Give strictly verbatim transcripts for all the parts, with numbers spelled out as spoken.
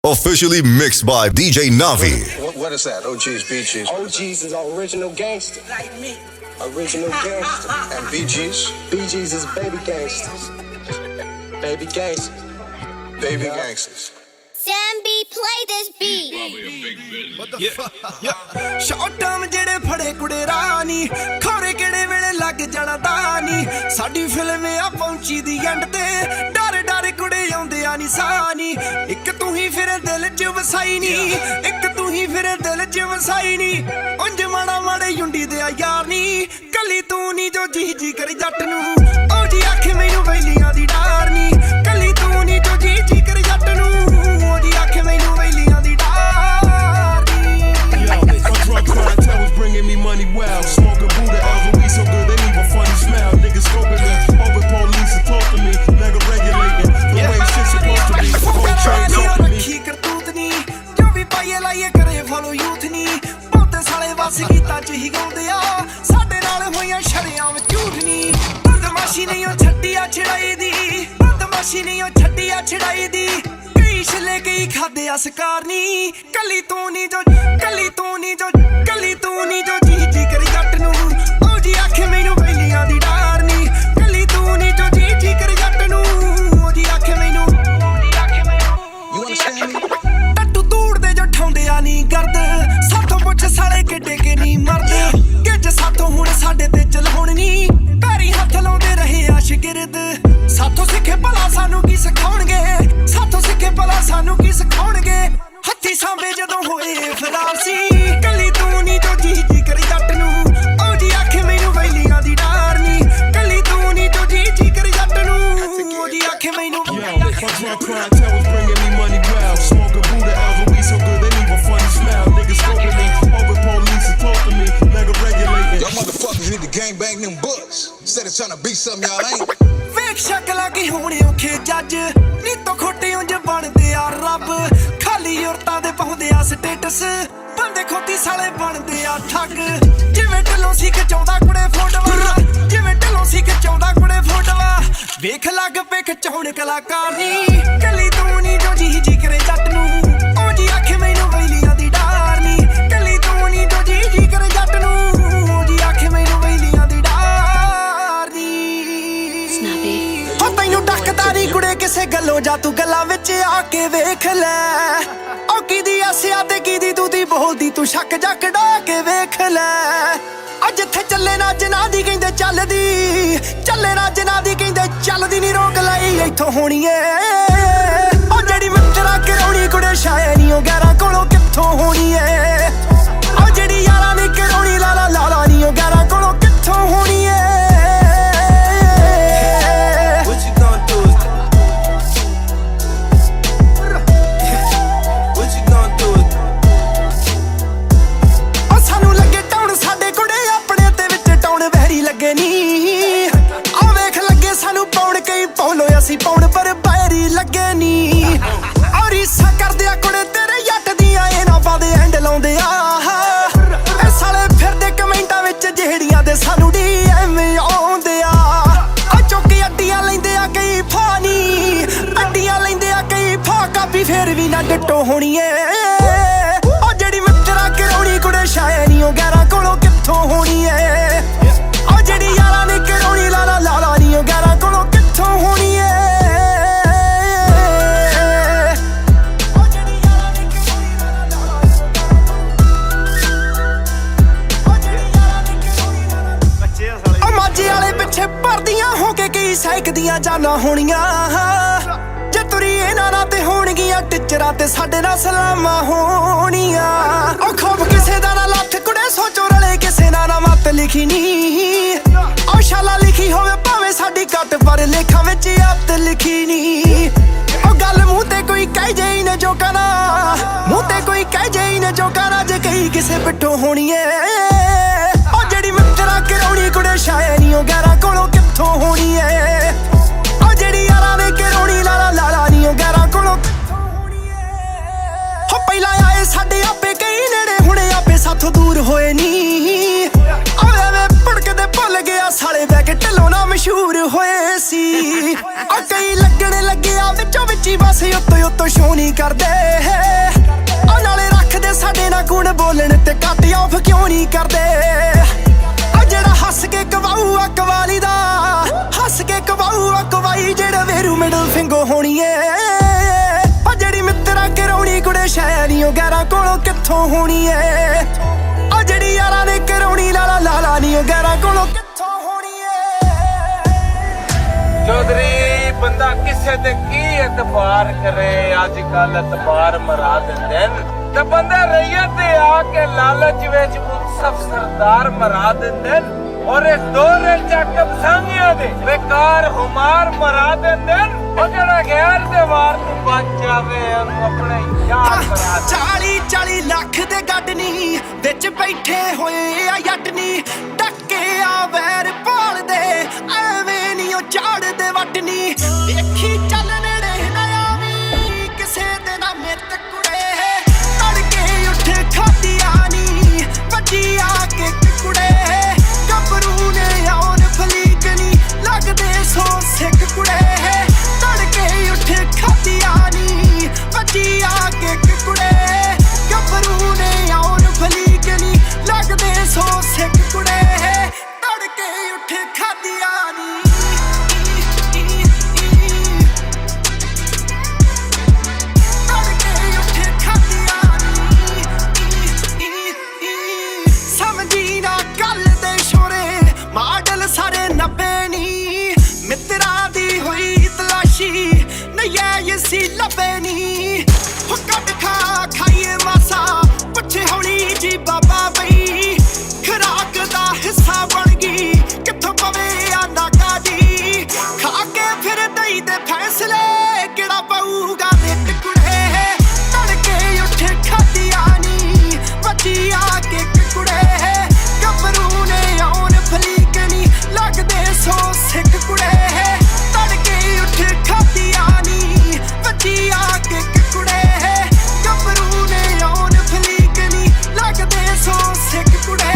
Officially mixed by D J Navi. What, what is that? O Gs, B Gs. O Gs is original gangster. Like me. Original gangster. And B Gs? B Gs is baby gangsters. Baby gangsters. Baby Yeah. gangsters. Sambi, play this beat. Short term ਜਿਹੜੇ ਫੜੇ ਕੁੜੇ ਰਾਨੀ ਖੋਰੇ ਕਿਹੜੇ ਵੇਲੇ ਲੱਗ ਜਾਣਾ ਦਾਨੀ ਸਾਡੀ film ਆ ਪਹੁੰਚੀ ਦੀ ਐਂਡ ਤੇ ਡਰ ਡਰ ਕੁੜੇ ਆਉਂਦੇ ਆ ਨਿਸ਼ਾਨੀ ਇੱਕ ਤੂੰ ਹੀ ਫਿਰ ਦਿਲ 'ਚ ਵਸਾਈ ਨੀ ਇੱਕ ਤੂੰ ਹੀ ਫਿਰ ਦਿਲ 'ਚ ਵਸਾਈ ਨੀ ਉਂਝ ਮਾੜਾ ਮਾੜੇ ਯੁੰਡੀ ਦੇ ਆ ਯਾਰ ਨੀ ਕੱਲੀ ਤੂੰ ਨੀ ਜੋ ਜੀ ਜੀ ਕਰੀ ਜੱਟ ਨੂੰ ਉਹ ਜੀ ਆਖੇ ਮੈਨੂੰ ਵੈਲੀਆਂ ਦੀ ਡਾਰ ਨੀ ਕੱਲੀ ਤੂੰ ਨੀ ਜੋ ਜੀ ਜੀ ਕਰੀ ਜੱਟ ਨੂੰ ਉਹ ਜੀ ਆਖੇ ਮੈਨੂੰ ਵੈਲੀਆਂ ਦੀ ਡਾਰ Drug clientele was bringing me money well. Smoking Buddha L's and we so good they leave a funny smell. Niggas scoping me, over police to talk to me. Nigga regulating the way shit's supposed to be. Whole train talking me. ਰੱਖੀ ਕਰਤੂਤ ਨੀ ਜੋ ਵੀ ਪਾਈਏ ਲਾਈਏ ਕਰੇ follow youth ਨੀ ਬਹੁਤੇ ਸਾਲੇ ਵਸ ਗੀਤਾਂ 'ਚ ਹੀ ਗਾਉਂਦੇ ਆ ਸਾਡੇ ਨਾਲ ਹੋਈਆਂ ਸ਼ਰਿਆਂ ਵਿੱਚ ਝੂਠ ਨੀ ਬਦਮਾਸ਼ੀ ਨਹੀਂ ਉਹ ਛੱਡੀ ਆ ਛੜਾਈ ਦੀ ਬਦਮਾਸ਼ੀ ਨਹੀਂ ਉਹ ਛੱਡੀ ਆ ਛੜਾਈ ਦੀ ਲੈ ਕੇ ਖਾਦੇ ਆ ਸਕਾਰ ਨੀ ਕੱਲੀ ਤੂੰ ਨੀ ਜੋ ਕੱਲੀ ਤੂੰ ਨੀ ਜੋ ਕੱਲੀ ਤੂੰ ਨੀ ਜੋ ਜੀ ਜੀ ਕਰੀ ਜੱਟ ਨੂੰ ਉਹ ਜੀ ਆਖੇ ਮੈਨੂੰ ਵੈਲੀਆਂ ਦੀ ਡਾਰ ਨੀ ਕੱਲੀ ਤੂੰ ਨੀ ਜੋ ਜੀ ਜੀ ਕਰੀ ਜੱਟ ਨੂੰ ਉਹ ਜੀ ਆਖੇ ਮੈਨੂੰ You understand me? ਟੱਟੂ ਤੂੜਦੇ ਜੋ ਠਾਉਂਦੇ ਆ ਨੀ ਗਰਦ ਸਾਥੋਂ ਪੁੱਛ ਸਾਲੇ ਕਿੱਡੇ ਕਿ ਨੀ ਮਰਦ ਗਿੱਜ ਸਾਥੋਂ ਹੁਣ ਸਾਡੇ ਤੇ ਚਲਾਉਣ ਨੀ ਪੈਰੀ ਹੱਥ ਲਾਉਂਦੇ ਰਹੇ ਆ ਸ਼ਗਿਰਦ ਸਾਥੋਂ ਸਿੱਖੇ ਭਲਾ ਸਾਨੂੰ ਕੀ ਸਿਖਾਉਣਗੇ ਸਾਥੋਂ ਸਿੱਖੇ ਭਲਾ ਸਾਨੂੰ ਕੀ ਸਿਖਾਉਣਗੇ ਹੱਥੀ ਸਾਂਭੇ ਜਦੋਂ ਹੋਏ ਫਰਾਰ ਸੀ ਕੱਲੀ ਤੂੰ ਨੀ ਜੋ ਜੀ ਜੀ ਕਰੀ ਜੱਟ ਨੂੰ ਉਹ ਜੀ ਆਖੇ ਮੈਨੂੰ ਵੈਲੀਆਂ ਦੀ ਡਾਰ ਨੀ ਕੱਲੀ ਤੂੰ ਨੀ ਜੋ ਜੀ ਜੀ ਕਰੀ ਜੱਟ ਨੂੰ ਉਹ ਜੀ ਆਖੇ ਮੈਨੂੰ Yo, my drug clientele was bringing me money well. Smoking Buddha L's and we so good they leave a funny smell. Niggas scoping me, over police to talk to me. Nigga regulating. Y'all motherfuckers need to gang bang them books instead of trying to be something y'all ain't. ਵੇਖ ਸ਼ਕਲਾਂ ਕੀ ਹੋਣੇ ਔਖੇ ਜੱਜ ਨੀ ਤੋਂ ਖੋਟੇ ਉਂਝ ਬਣਦੇ ਆ ਰੱਬ ਖਾਲੀ ਔਰਤਾਂ ਦੇ ਪਾਉਂਦੇ ਆ ਸਟੇਟਸ ਬੰਦੇ ਖੋਤੀ ਸਾਲੇ ਬਣਦੇ ਆ ਠੱਗ ਜਿਵੇਂ ਢਲੋਂ ਸੀ ਖਿਚਾਉਂਦਾ ਕੁੜੇ ਫੋਟੋਆਂ ਜਿਵੇਂ ਢਲੋਂ ਸੀ ਖਿਚਾਉਂਦਾ ਕੁੜੇ ਫੋਟੋਆਂ ਵੇਖ ਲੱਗ ਪੇ ਖਿਚਾਉਣ ਕਲਾਕਾਰ ਨੀ ਕੱਲੀ ਤੂੰ ਨੀ ਜੋ ਜੀ ਜੀ ਕਰੇ ਜੱਟ ਨੂੰ ਉਹ ਜੀ ਆਖੇ ਮੈਨੂੰ ਵੈਲੀਆਂ ਦੀ ਡਾਰ ਨੀ ਕੱਲੀ ਤੂੰ ਨੀ ਜੋ ਜੀ ਜੀ ਕਰੇ ਜੱਟ ਨੂੰ ਉਹ ਜੀ ਆਖੇ ਮੈਨੂੰ ਵੈਲੀਆਂ ਦੀ ਡਾਰ ਨੀ ਉਹ ਤੈਨੂੰ ਡੱਕਦਾ ਨੀ ਕੁੜੇ ਕਿਸੇ ਗੱਲੋਂ ਜਾ ਤੂੰ ਗੱਲਾਂ ਵਿੱਚ ਆ ਕੇ ਵੇਖ ਲੈ ਉਹ ਕਿਦੀ ਆਸਿਆ ਤੇ ਕਿਦੀ ਤੂੰ ਦੀ ਬੋਲਦੀ ਤੂੰ ਸ਼ੱਕ ਜੱਕ ਡਾ ਕੇ ਵੇਖ ਲੈ ਅੱਜ ਇੱਥੇ ਚੱਲੇ ਨਾ ਜਨਾ ਦੀ ਕਹਿੰਦੇ ਚੱਲਦੀ ਚੱਲੇ ਨਾ ਜਨਾ ਦੀ ਕਹਿੰਦੇ ਚੱਲਦੀ ਨੀ ਰੋਕ ਲਈ ਇੱਥੋਂ ਹੋਣੀ ਏ ਉਹ ਜਿਹੜੀ ਮਿੱਤਰਾ ਕਰਾਉਣੀ ਕੁੜੇ ਸ਼ਾਇ ਨੀ ਉਹ ਗੈਰਾਂ ਕੋਲੋਂ ਕਿੱਥੋਂ ਹੋਣੀ ਏ ਉਹ ਜਿਹੜੀ ਯਾਰਾਂ ਨੇ ਕਰਾਉਣੀ ਲਾਲਾ ਲਾਲਾ ਨੀ ਉਹ ਗੈਰਾਂ ਕੋਲੋਂ ਕਿੱਥੋਂ ਹੋਣੀ ਏ ਅਸੀਂ ਪਾਉਣ ਪਰ ਬਾਇਰੀ ਲੱਗੇ ਨੀ ਔਰ ਈਸਾ ਕਰਦੇ ਆ ਕੁੜੇ ਤੇਰੇ ਜੱਟ ਦੀਆਂ ਇਹ ਨਾ ਬਾਦੇ ਐਂਡ ਲਾਉਂਦੇ ਆ ਇਹ ਸਾਲੇ ਫਿਰਦੇ ਕਮੈਂਟਾਂ ਵਿੱਚ ਜਿਹੜੀਆਂ ਦੇ ਸਾਨੂੰ ਡੀ ਐਮ ਆਉਂਦੇ ਆ ਆ ਚੁੱਕੀ ਅੱਡੀਆਂ ਲੈਂਦੇ ਆ ਕਈ ਫਾਨੀ ਅੱਡੀਆਂ ਲੈਂਦੇ ਆ ਕਈ ਫਾ ਕਾਪੀ ਫੇਰ ਵੀ ਨਾ ਡਿੱਟੋ ਹੋਣੀ ਏ ਉਹ ਜਿਹੜੀ ਮਿੱਤਰਾ ਕਰਾਉਣੀ ਕੁੜੇ ਸ਼ਾਇ ਨੀ ਉਹ ਗੈਰਾਂ ਕੋਲੋਂ ਕਿੱਥੋਂ ਹੋਣੀ ਏ ਉਹ ਜਿਹੜੀ ਯਾਰਾਂ ਨੇ ਕਰਾਉਣੀ ਲਾਲਾ ਲਾਲਾ ਨੀ ਉਹ ਗੈਰਾਂ ਕੋਲੋਂ ਕਿੱਥੋਂ ਹੋਣੀ ਏ ਭਰਦੀਆਂ ਹੋ ਕੇ ਕਈ ਸੈਕਦੀਆਂ ਜਾਨਾਂ ਹੋਣੀਆਂ ਜੇ ਤੁਰੀ ਇਹਨਾਂ ਨਾਲ ਤੇ ਹੋਣਗੀਆਂ ਟੀਚਰਾਂ ਤੇ ਸਾਡੇ ਨਾਲ ਸਲਾਮਾਂ ਹੋਣੀਆਂ ਉਹ ਖੋਬ ਕਿਸੇ ਦਾ ਨਾ ਲੱਥ ਕੁੜੇ ਸੋਚੋ ਰਲੇ ਕਿਸੇ ਨਾਲ ਨਾ ਮੱਤ ਲਿਖੀ ਨੀ ਉਹ ਸ਼ਾਲਾ ਲਿਖੀ ਹੋਵੇ ਭਾਵੇਂ ਸਾਡੀ ਕੱਟ ਪਰ ਲੇਖਾਂ ਵਿੱਚ ਅੱਤ ਲਿਖੀ ਨੀ ਉਹ ਗੱਲ ਮੂੰਹ ਤੇ ਕੋਈ ਕਹਿ ਜਾਈ ਨਾ ਜੋ ਕਹਣਾ ਮੂੰਹ ਤੇ ਕੋਈ ਕਹਿ ਜਾਈ ਨਾ ਜੋ ਕਹਣਾ ਜੇ ਕਈ ਕਿਸੇ ਪਿੱਠੋਂ ਹੋਣੀ ਏ ਉਹ ਜਿਹੜੀ ਮਿੱਤਰਾ ਕਰਾਉਣੀ ਕੁੜੇ ਸ਼ਾਇ ਨੀ ਉਹ ਗੈਰਾਂ ਕੋਲੋਂ ਕਿੱਥੋਂ ਹੋਣੀ ਏ ਉਹ ਜਿਹੜੀ ਯਾਰਾਂ ਨੇ ਕਰਾਉਣੀ ਲਾਲਾ ਲਾਲਾ ਨੀ ਉਹ ਗੈਰਾਂ ਕੋਲੋਂ ਕਿੱਥੋਂ ਹੋਣੀ ਏ ਹੋ ਪਹਿਲਾਂ ਆਏ ਸਾਡੇ ਆਪੇ ਕਈ ਨੇੜੇ ਹੁਣੇ ਆਪੇ ਸਾਥੋਂ ਦੂਰ ਹੋਏ ਨੀ ਓਏ ਵੇ ਭੁੜਕਦੇ ਭੁੱਲ ਗਿਆ ਸਾਲੇ ਬੈ ਕੇ ਢਿੱਲੋਂ ਨਾ ਮਸ਼ਹੂਰ ਹੋਏ ਸੀ ਉਹ ਕਈ ਲੱਗਣ ਲੱਗਿਆ ਵਿੱਚੋਂ ਵਿੱਚੀ ਬਸ ਉੱਤੋਂ ਉੱਤੋਂ ਸ਼ੋ ਨਹੀਂ ਕਰਦੇ ਉਹ ਨਾਲੇ ਰੱਖਦੇ ਸਾਡੇ ਨਾਲ ਗੁਣ ਬੋਲਣ ਤੇ ਕੱਟ ਆਫ ਕਿਉਂ ਨਹੀਂ ਕਰਦੇ ਉਹ ਜਿਹੜਾ ਹੱਸ ਕੇ ਕਵਾਊ ਆ ਕਵਾਲੀ ਦਾ ਹੱਸ ਕੇ ਕਵਾਊ ਆ ਕਵਾਈ ਜਿਹੜਾ ਵੇਰੂ ਮਿਡਲ ਫਿੰਗੋ ਹੋਣੀ ਏ ਉਹ ਜਿਹੜੀ ਮਿੱਤਰਾਂ ਕਰਾਉਣੀ ਕੁੜੇ ਸ਼ਾਇਰੀ ਉਹ ਗੈਰਾਂ ਕੋਲੋਂ ਕਿੱਥੋਂ ਹੋਣੀ ਏ ਉਹ ਜਿਹੜੀ ਯਾਰਾਂ ਨੇ ਕਰਾਉਣੀ ਲਾਲਾ ਲਾਲਾ ਨੀ ਉਹ ਗੈਰਾਂ ਕੋਲੋਂ ਕਿੱਥੋਂ ਹੋਣੀ ਏ ਚੌਧਰੀ ਬੰਦਾ ਕਿਸੇ ਤੇ ਕੀ ਇਤਬਾਰ ਕਰੇ ਅੱਜ ਕੱਲ ਇਤਬਾਰ ਮਰਾ ਦਿੰਦੇ ਨੇ ਤੇ ਬੰਦਾ ਰਈਅਤ ਤੇ ਆ ਕੇ ਲਾਲਚ ਵਿੱਚ ਮੁਨਸਫ ਸਰਦਾਰ ਮਰਾ ਦਿੰਦੇ ਨੇ ਔਰ ਇਸ ਦੌਰ ਚੱਕ ਸਾਂਗਿਆਂ ਦੇ ਬੇਕਾਰ ਹੁਮਾਰ ਮਰਾ ਦਿੰਦੇ ਨੇ ਉਹ ਜਿਹੜਾ ਗੈਰ ਦੇ ਵਾਰ ਤੋਂ ਬਚ ਜਾਵੇ ਉਹਨੂੰ ਆਪਣੇ ਯਾਰ ਮਰਾ ਦੇ ਚਾਲੀ ਚਾਲੀ ਲੱਖ ਦੇ ਗੱਡ ਨੀ ਵਿੱਚ ਬੈਠੇ ਹੋਏ ਆ ਜੱਟ ਨੀ ਟੱਕੇ ਆ ਵੈਰ ਭਾਲਦੇ ਐਵੇਂ ਨੀ ਉਹ ਝਾੜਦੇ ਵੱਟ ਨੀ ਦੇਖੀ ਚੱਲ ਨੇੜੇ ਨਾ ਆਵੀਂ ਕਿਸੇ ਦੇ ਨਾ ਮਿੱਤ ਕੁੜੇ ਤੜਕੇ ਉੱਠ ਖਾਦੀਆਂ ਨੀ ਵੱਜੀ ਆ ਕੇ ਕੁੜੇ ਗੱਭਰੂ ਨੇ ਆਉਣ ਫਲੀਕ ਨੀ ਲੱਗਦੇ ਸੋ ਸਿੱਖ ਕੁੜੇ ਤੜਕੇ ਉੱਠ ਖਾਦੀਆਂ ਨੀ ਵੱਜੀ ਆ ਕੇ ਕੁੜੇ ਗੱਭਰੂ ਨੇ ਆਉਣ ਫਲੀਕ ਨੀ ਲੱਗਦੇ ਸੋ ਸਿੱਖ ਕੁੜੇ ਤੜਕੇ ਉੱਠ ਖਾਦੀਆਂ ਨੀ ਤੜਕੇ ਉੱਠ ਖਾਦੀਆਂ ਨੀ ਸਮਝੀ ਨਾ ਗੱਲ ਦੇ ਸ਼ੋਰੇ ਮਾਡਲ ਸਾਰੇ ਨੱਬੇ ਨੀ ਮਿੱਤਰਾਂ ਦੀ ਹੋਈ ਤਲਾਸ਼ੀ ਨਈਏ ਸੀ ਲੱਭੇ ਨੀ ਹੋ ਕੱਟ ਖਾ ਖਾਈਏ ਮਾਸਾ ਪੁੱਛੇ ਹੌਲੀ ਜੀ ਬਾਬਾ ਬਈ ਖਰਾਕ ਦਾ ਹਿੱਸਾ ਬਣ ਗਈ ਕਿੱਥੋਂ ਪਵੇ ਆ ਨਾਗਾ ਜੀ ਖਾ ਕੇ ਫਿਰ ਦਈ ਦੇ ਫੈਸਲੇ ਕਿਹੜਾ ਪਊਗਾ ਨਿੱਤ ਕੁੜੇ ਤੜਕੇ ਉੱਠ ਖਾਦੀਆਂ ਨੀ ਵੱਜੀ ਆ ਕੇ ਕੁੜੇ ਗੱਭਰੂ ਨੇ ਆਉਣ ਫਲੀਕ ਨੀ ਲੱਗਦੇ ਸੋ ਸਿੱਖ ਕੁੜੇ ਤੜਕੇ ਉੱਠ ਖਾਦੀਆਂ ਨੀ ਵੱਜੀ ਆ ਕੇ ਕੁੜੇ ਗੱਭਰੂ ਨੇ ਆਉਣ ਫਲੀਕ ਨੀ ਲੱਗਦੇ ਸੋ ਸਿੱਖ ਕੁੜੇ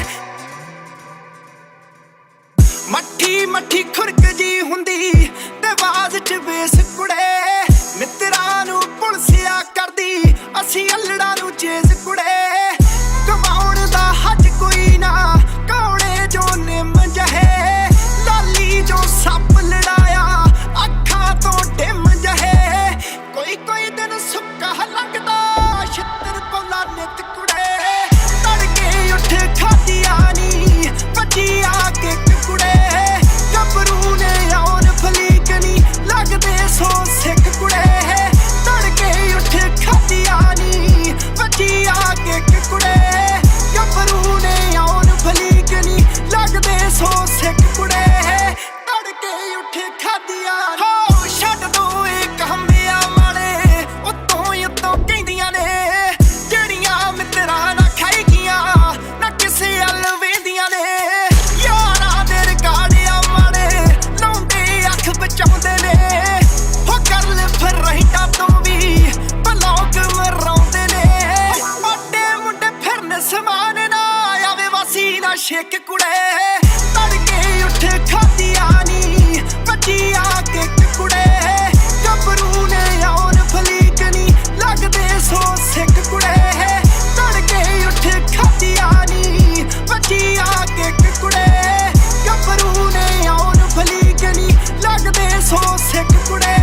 ਮੱਠੀ ਮੱਠੀ ਖੁਰਕ ਜੀ ਹੁੰਦੀ ਤੇ ਆਵਾਜ਼ ਚ ਬੇਸ ਕੁੜੇ ਮਿੱਤਰਾਂ ਨੂੰ ਪੁਲਸਿਆ ਕਰਦੀ ਅਸੀਂ ਅਲੜਾਂ ਨੂੰ ਚੇਜ਼ ਕੁੜੇ ਕਮਾਉਣ ਦਾ ਹੱਜ ਕੋਈ ਨਾ ਕੌੜੇ ਜੋ ਨਿੰਮ ਜਹੇ ਲਾਲੀ ਜੋ ਸੱਪ ਲੜਾਇਆ ਅੱਖਾਂ ਤੋਂ ਡਿਮ ਜਹੇ ਕੋਈ ਕੋਈ ਦਿਨ ਸੁੱਕਾ ਲੰਘਦਾ ਛਿੱਤਰ ਪੌਲਾ ਨਿੱਤ ਕੁੜੇ ਤੜਕੇ ਉੱਠ ਖਾਦੀਆਂ ਨੀ ਵੱਜੀ ਆ ਕੇ ਕੁੜੇ ਗੱਭਰੂ ਨੇ ਆਉਣ ਫਲੀਕ ਨੀ ਲੱਗਦੇ ਸੋ ਸਿੱਖ ਕੁੜੇ ਤੜਕੇ ਉੱਠ ਖਾਦੀਆਂ ਨੀ ਵੱਜੀ ਆ ਕੇ ਕੁੜੇ ਗੱਭਰੂ ਨੇ ਆਉਣ ਫਲੀਕ ਨੀ ਲੱਗਦੇ ਸੋ ਸਿੱਖ ਕੁੜੇ ਤੜਕੇ ਉੱਠ ਖਾਦੀਆਂ ਹੋ ਛੱਡ ਦੋ ਇਹ ਕੰਮਿਆਂ ਵਾਲੇ ਉੱਤੋਂ ਉੱਤੋਂ ਕਹਿੰਦੀਆਂ ਨੇ ਜਿਹੜੀਆਂ ਮਿੱਤਰਾਂ ਨਾ ਖਾਈ ਗੀਆਂ ਨਾ ਕਿਸੇ ਵੱਲ ਵੇਂਦੀਆਂ ਨੇ ਯਾਰਾਂ ਦੇ ਰਗਾੜਿਆਂ ਵਾਲੇ ਲਾਉਂਦੇ ਅੱਖ ਬਚਾਉਂਦੇ ਨੇ ਹੋ ਕਰ ਲੈ ਫਿਰ ਰਹਿਟਾਂ ਤੋਂ ਵੀ ਬਲੌਗ ਮਰਾਉਂਦੇ ਨੇ ਵੱਡੇ ਮੁੰਡੇ ਫਿਰਨ ਸਮਾਨ ਨਾ ਆਵੇ ਵਾਸੀ ਨਾ ਛੇਕ ਕੁੜੇ ਤੜਕੇ ਉੱਠ ਖਾਦੀਆਂ ਨੀ ਵੱਜੀ ਆ ਕੇ ਕੁੜੇ ਗੱਭਰੂ ਨੇ ਆਉਣ ਫਲੀਕ ਨੀ ਲੱਗਦੇ ਸੋ ਸਿੱਖ ਕੁੜੇ ਤੜਕੇ ਉੱਠ ਖਾਦੀਆਂ ਨੀ ਵੱਜੀ ਆ ਕੇ ਕੁੜੇ ਗੱਭਰੂ ਨੇ ਆਉਣ ਫਲੀਕ ਨੀ ਲੱਗਦੇ ਸੋ ਸਿੱਖ ਕੁੜੇ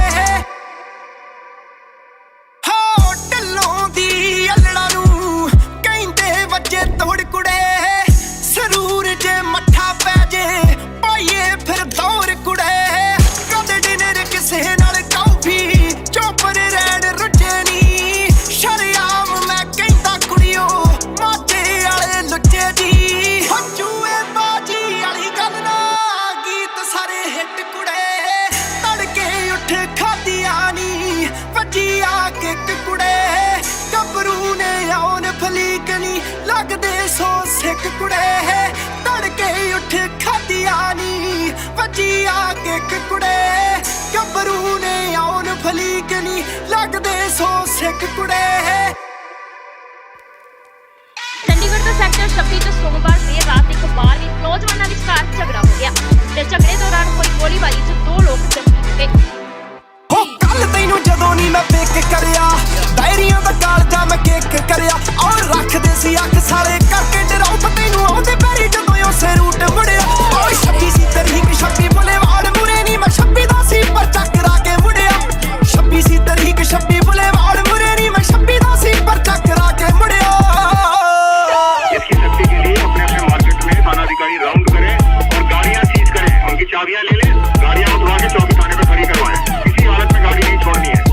ਹੋ ਢਿੱਲੋਂ ਦੀ ਅਲੜਾਂ ਨੂੰ ਕਹਿੰਦੇ ਵੱਜੇ ਤੋੜ ਕੁੜੇ ਸਰੂਰ ਜੇ ਮੱਠਾ ਪੈ ਜੇ ਪਾਈਏ ਫਿਰ ਦੌਰ ਕੁੜੇ ਕਦੇ ਡਿਨਰ ਕਿਸੇ ਨਾਲ ਕਾਫੀ ਚੋਪਰ ਰੈਡ ਰੁੱਝੇ ਨੀ ਸ਼ਰਿਆਮ ਮੈਂ ਕਹਿੰਦਾ ਕੁੜੀਓ ਮਾਝੇ ਵਾਲੇ ਲੁੱਚੇ ਜੀ ਹੰਝੂਏ ਬਾਜੀ ਵਾਲੀ ਗੱਲ ਨਾ ਗੀਤ ਸਾਰੇ ਹਿੱਟ ਕੁੜੇ ਤੜਕੇ ਉੱਠ ਖਾਦੀਆਂ ਨੀ ਵੱਜੀ ਆ ਕੇ ਕੁੜੇ ਗੱਭਰੂ ਨੇ ਆਉਣ ਫਲੀਕ ਨੀ ਲੱਗਦੇ ਸੋ ਸਿੱਖ ਕੁੜੇ ਤੜਕੇ ਉੱਠ ਖਾਦੀਆਂ ਨੀ ਵੱਜੀ ਆ ਕੇ ਕੁੜੇ ਗੱਭਰੂ ਨੇ ਆਉਣ ਫਲੀਕ ਨੀ ਲੱਗਦੇ ਸੋ ਸਿੱਖ ਕੁੜੇ ਚੰਡੀਗੜ੍ਹ ਤੋਂ ਸੈਕਟਰ ਛੱਬੀ ਦਿੱਲੀ ਤੋਂ ਸੋਮਵਾਰ ਦੇਰ ਰਾਤ ਇੱਕ ਬਾਰ ਵਿੱਚ ਨੌਜਵਾਨਾਂ ਵਿਚਕਾਰ ਝਗੜਾ ਹੋ ਗਿਆ ਤੇ ਝਗੜੇ ਦੌਰਾਨ ਹੋਈ ਗੋਲੀਬਾਰੀ 'ਚ ਦੋ ਲੋਕ ਜ਼ਖਮੀ ਹੋ ਗਏ। ਹੋ ਕੱਲ ਤੈਨੂੰ ਜਦੋਂ ਨੀ ਮੈਂ ਪਿਕ ਕਰਿਆ ਡਾਇਰੀਆਂ ਦਾ ਕਾਲਜਾ ਮੈਂ ਕਿੱਕ ਕਰਿਆ ਔਰ ਰੱਖਦੇ ਸੀ ਅੱਖ ਸਾਲੇ ਕਰਕੇ ਡਰਾਉ ਤੈਨੂੰ ਆਉਂਦੇ ਪੈਰੀ ਜਦੋਂ ਉਸੇ ਰੂਟ ਮੁੜਿਆ ਓਏ ਛੱਬੀ ਸੀ ਤਰੀਕ ਛੱਬੀ ਬੁਲੇਵਾਰਡ ਮੁਰੇ ਨੀ ਮੈਂ ਛੱਬੀ ਦਾ ਸੀ ਪਰ ਚੱਕਰਾ ਕੇ ਮੁੜਿਆ ਛੱਬੀ ਸੀ ਤਰੀਕ ਛੱਬੀ ਬੁਲੇਵਾਰਡ ਮੁਰੇ ਨੀ ਮੈਂ ਛੱਬੀ ਦਾ ਸੀ ਪਰ ਚੱਕਰਾ ਕੇ ਮੁੜਿਆ। इसकी शक्ति के लिए अपने अपने मार्केट में थानाधिकारी राउंड करें और गाड़ियां सीज करें, उनकी चाबियां ले लें, गाड़ियां उठवा के चौकी थाने पे खड़ी करवाएं, किसी हालत में गाड़ी नहीं छोड़नी है।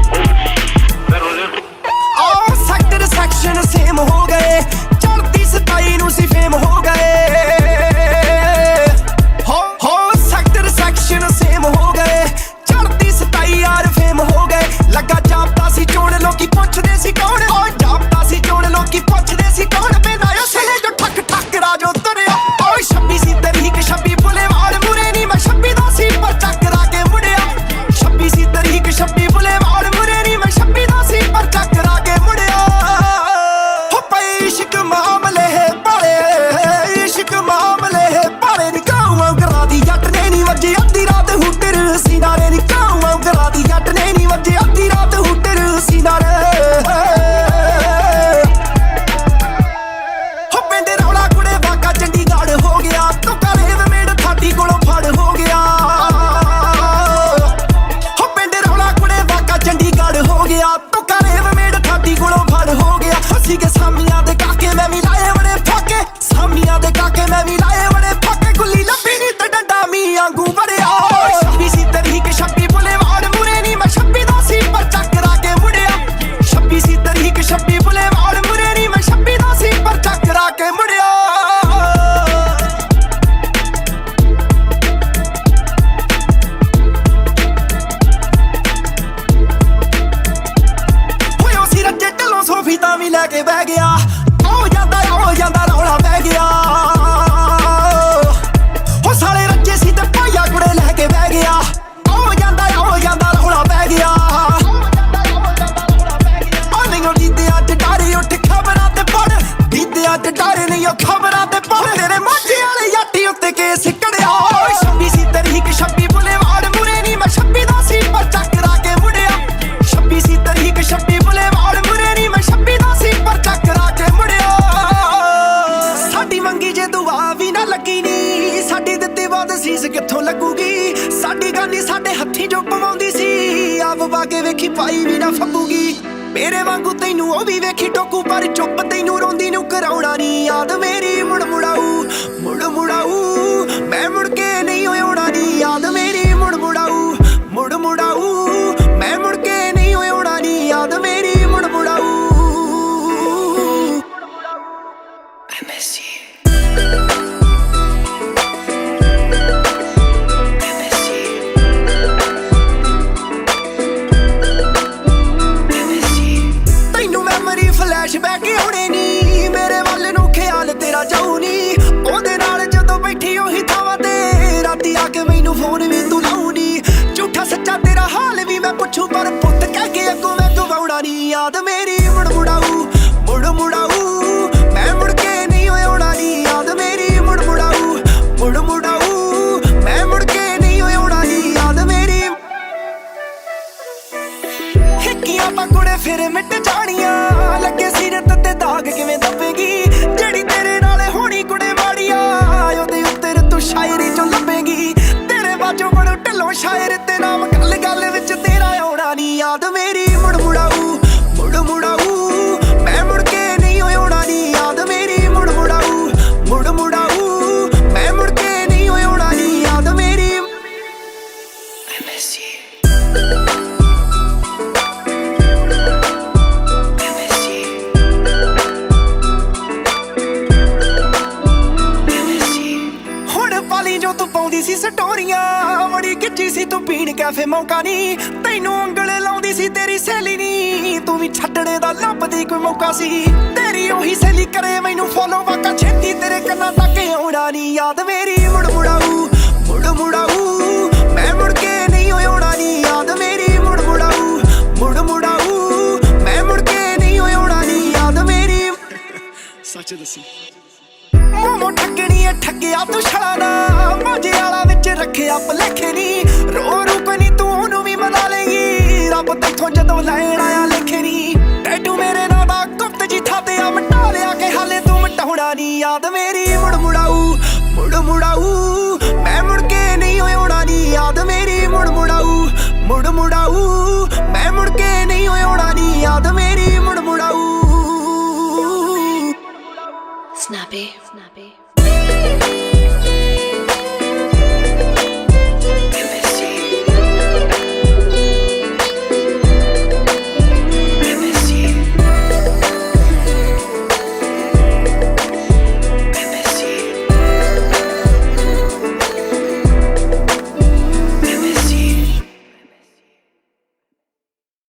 और सेक्टर सेक्शन सेम हो गए चढ़ती सताई नू सी फेम हो गए हो हो सेक्टर सेक्शन सेम हो गए चढ़ती सताई यार फेम हो गए लगा जापता सी चोण लोकी पुछदे सी कौन और जापता सी चोण लोकी पुछदे सी कौन बेना उसले जो ठक ठक राजो तुरिया ओए छब्बी सी तरीक छब्बी बुलेवार्ड मुरे नी मैं छब्बी दा सी पर चकरा के मुड़िया छब्बी सी तरीक छब्बी बुलेवार्ड मुरे नी मैं छब्बी दा सी पर चकरा के मुड़िया। हो पई इश्क मामले बड़े इश्क मामले बड़े नी काऊं करा दी जट ने नी वजे अद्धी रात हुटर सीना रे नी काऊं करा दी जट ने नी वजे अद्धी रात हुटर सीना रे हो पिंड रौला कुड़े वाका चंडीगढ़ हो गया तू काले मेड़ थाटी कोलों फड़ हो गया हो पिंड रौला कुड़े वाका चंडीगढ़ हो गया तू काले मेड़ थाटी कोलों फड़ हो गया हसी के सामियां दे काके मैं भी लाए बड़े फाके सामियां दे काके मैं भी लाए बड़े फाके गुल्ली लब्बी नी ते डंडा मी आंगू बड़िया छब्बी सी तरीक छब्बी बुलेवार्ड मुरे नी मैं छब्बी दा सी पर चकरा के मुड़िया छब्बी सी तरीक छब्बी बुलेवार्ड मुरे नी मैं छब्बी दा सी पर चकरा के मुड़िया। ਹੋਇਓ ਸੀ ਰੱਜੇ ਢਲੋਂ ਸੋਫੀ ਤਾਂ ਵੀ ਲੈ ਕੇ ਬਹਿ ਗਿਆ ਆਉ ਜਾਂਦਾ ਆਉ ਜਾਂਦਾ ਰੌਲਾ ਪੈ ਗਿਆ ਹੋ ਸਾਲੇ ਰੱਜੇ ਸੀ ਤੇ ਭਾਈਆ ਕੁੜੇ ਲੈ ਕੇ ਬਹਿ ਗਿਆ ਆਉ ਜਾਂਦਾ ਆਉ ਜਾਂਦਾ ਰੌਲਾ ਪੈ ਗਿਆ ਉਹ ਨਹੀਂ ਦੀਦਿਆਂ ਚ ਡਾਰੇ ਉੱਠ ਖਬਰਾਂ ਤੇ ਪੜ ਦੀਦਿਆਂ ਚ ਡਾਰੇ ਨਹੀਂ ਉਹ ਖਬਰਾਂ ਤੇ ਪੜ ਤੇਰੇ ਮਾਝੇ ਵਾਲੇ ਯਾਟੀ ਉੱਤੇ ਕੇਸ ਕੜਿਆ ਛੱਬੀ ਸੀ ਤਰੀਕ ਛੱਬੀ ਬੁਲੇਵਾਰਡ ਮੁਰੇ ਨੀ ਮੈਂ ਛੱਬੀ ਦਾ ਸੀ ਪਰ ਚੱਕਰਾ ਕੇ ਮੁੜਿਆ ਛੱਬੀ ਸੀ ਤਰੀਕ ਛੱਬੀ ਬੁਲੇਵਾਰਡ ਮੁਰੇ ਨੀ ਮੈਂ ਛੱਬੀ ਦਾ ਸੀ ਪਰ ਚੱਕਰਾ ਕੇ ਮੁੜਿਆ। ਸਾਡੀ ਮੰਗੀ ਜੇ ਦੁਆ ਵੀ ਨਾ ਲੱਗੀ ਨੀ ਸਾਡੀ ਦਿੱਤੀ ਬਾਦ ਸੀਸ ਕਿੱਥੋਂ ਲੱਗੂਗੀ ਸਾਡੀ ਗਾਨੀ ਸਾਡੇ ਹੱਥੀਂ ਜੋ ਪਵਾਉਂਦੀ ਸੀ ਆਪ ਵਾਗੇ ਵੇਖੀ ਪਾਈ ਵੀ ਨਾ ਫੱਬੂਗੀ ਮੇਰੇ ਵਾਂਗੂ ਤੈਨੂੰ ਉਹ ਵੀ ਵੇਖੀ ਟੋਕੂ ਪਰ ਚੁੱਪ ਤੈਨੂੰ ਰੋਂਦੀ ਨੂੰ ਕਰਾਉਣਾ ਨੀ ਯਾਦ ਮੇਰੀ ਮੁੜ ਮੁੜਾਊ ਮੁੜ ਮੁੜਾਊ ਮੈਂ ਮੁੜ ਕੇ ਨਹੀਂ ਆਉਣਾ ਨੀ ਯਾਦ ਮੇਰੀ ਮੁੜ ਮੁੜਾਊ ਮੁੜ ਮੁੜਾਊ ਮੈਂ ਮੁੜ ਕੇ ਨਹੀਂ ਆਉਣਾ ਨੀ ਯਾਦ ਮੇਰੀ ਮੁੜ ਮੁੜਾਊ। I miss you. I miss you. I miss you. ਤੈਨੂੰ ਮੈਮਰੀ ਫਲੈਸ਼ਬੈਕ ਆਉਣੇ ਨੀ ਮੇਰੇ ਵੱਲ ਨੂੰ ਖਿਆਲ ਤੇਰਾ ਜਾਊ ਨੀ ਉਹਦੇ ਨਾਲ ਜਦੋਂ ਬੈਠੀ ਉਹੀ ਥਾਵਾਂ ਤੇ ਰਾਤੀ ਆ ਕੇ ਮੈਨੂੰ ਫੋਨ ਵੀ ਤੂੰ ਲਾਉ ਨੀ ਝੂਠਾ ਸੱਚਾ ਤੇਰਾ ਹਾਲ ਵੀ ਮੈਂ ਪੁੱਛੂ ਪਰ ਪੁੱਤ ਕਹਿ ਕੇ ਅੱਗੋਂ ਮੈਂ ਗਵਾਉਣਾ ਨੀ ਯਾਦ ਮੇਰੀ ਮੁੜ ਮੁੜਾਊ ਮੁੜ ਮੁੜਾਊ ਮੈਂ ਮੁੜ ਕੇ ਨਹੀਂ ਆਉਣਾ ਨੀ ਯਾਦ ਮੇਰੀ ਮੁੜ ਮੁੜਾਊ ਮੁੜ ਮੁੜਾਊ ਮੈਂ ਮੁੜ ਕੇ ਨਹੀਂ ਆਉਣਾ ਨੀ ਯਾਦ ਮੇਰੀ ਹਿੱਕੀਆਂ ਪਕੜੇ ਫਿਰ ਮਿਟ ਜਾਣੀਆਂ ਲੱਗੇ ਸੀਰਤ ਤੇ ਦਾਗ ਕਿਵੇਂ ਦੱਬੇਗੀ ਜਿਹੜੀ ਤੇਰੇ ਨਾਲ ਹੋਣੀ ਕੁੜੇ ਮਾੜੀਆਂ ਉਹਦੇ ਉੱਤੇ ਤੂੰ ਸ਼ਾਇਰੀ ਚੋਂ ਲੱਭੇਗੀ ਤੇਰੇ ਬਾਝੋਂ ਬੜੋ ਢੱਲੋਂ ਸ਼ਾਇਰ ਤੇ ਨਾਮ ਗੱਲ ਗੱਲ ਵਿੱਚ ਤੇਰਾ ਆਉਣਾ ਨੀ ਯਾਦ ਮੇਰੀ ਮੁੜ ਮੁੜਾਊ ਮੁੜ ਮੁੜਾਊ ਮੈਂ ਮੁੜ ਕੇ ਨਹੀਂ ਆਉਣਾ ਨੀ ਯਾਦ ਮੇਰੀ ਮੁੜ ਮੁੜਾਊ ਮੁੜ ਮੁੜਾਊ ਮੈਂ ਮੁੜ ਕੇ ਨਹੀਂ ਆਉਣਾ ਨੀ ਯਾਦ ਮੇਰੀ। I miss you. I miss you. I miss you. ਹੁਣ ਪਾਲੀ ਜੋ ਤੂੰ ਪਾਉਂਦੀ ਸੀ ਸਟੋਰੀਆਂ ਬੜੀ ਖਿੱਚੀ ਸੀ ਤੂੰ ਪੀਣ ਕੈਫੇ ਮੌਕਾ ਨੀ ਤੈਨੂੰ ਉਂਗਲ ਲਾਉਂਦੀ ਸੀ ਤੇਰੀ ਸਹੇਲੀ ਨੀ ਤੂੰ ਵੀ ਛੱਡਣੇ ਦਾ ਲੱਭਦੀ ਕੋਈ ਮੌਕਾ ਸੀ ਤੇਰੀ ਉਹੀ ਸਹੇਲੀ ਕਰੇ ਮੈਨੂੰ ਫੋਲੋ ਵਾਕਾ ਛੇਤੀ ਤੇਰੇ ਕੰਨਾਂ ਤੱਕ ਆਉਣਾ ਨੀ ਯਾਦ ਮੇਰੀ ਮੁੜ ਮੁੜਾਊ ਮੁੜ ਮੁੜਾਊ ਮੈਂ ਮੁੜ ਕੇ ਨਹੀਂ ਆਉਣਾ ਨੀ ਯਾਦ ਮੇਰੀ ਮੁੜ ਮੁੜਾਊ ਮੁੜ ਮੁੜਾਊ ਮੈਂ ਮੁੜ ਕੇ ਨਹੀਂ ਆਉਣਾ ਨੀ ਯਾਦ ਮੇਰੀ। ਸੱਚ ਦੱਸੀ ਠੱਗਿਆ ਤੂੰ ਛੜਾਣਾ ਮਾਝੇ ਵਾਲਾ ਵਿੱਚ ਰੱਖਿਆ ਭਲੇਖੇ ਨੀ ਰੋ ਰੂਪ ਨੀ ਤੂੰ ਉਹਨੂੰ ਵੀ ਮਨਾ ਲੇਗੀ ਰੱਬ ਤੇਥੋਂ ਜਦੋਂ ਲੈਣ ਆਇਆ ਲਿਖੇ ਨੀ ਟੈਟੂ ਮੇਰੇ ਨਾਲ ਦਾ ਗੁਪਤ ਜੀ ਥਾਤੇ ਆ ਮਟਾ ਲਿਆ ਕਿ ਹਾਲੇ ਤੂੰ ਮਟਾਉਣਾ ਨੀ ਯਾਦ ਮੇਰੀ ਮੁੜ ਮੁੜਾਊ ਮੁੜ ਮੁੜਾਊ ਮੈਂ ਮੁੜ ਕੇ ਨਹੀਂ ਹੋਣਾ ਨੀ ਯਾਦ ਮੇਰੀ ਮੁੜ ਮੁੜਾਊ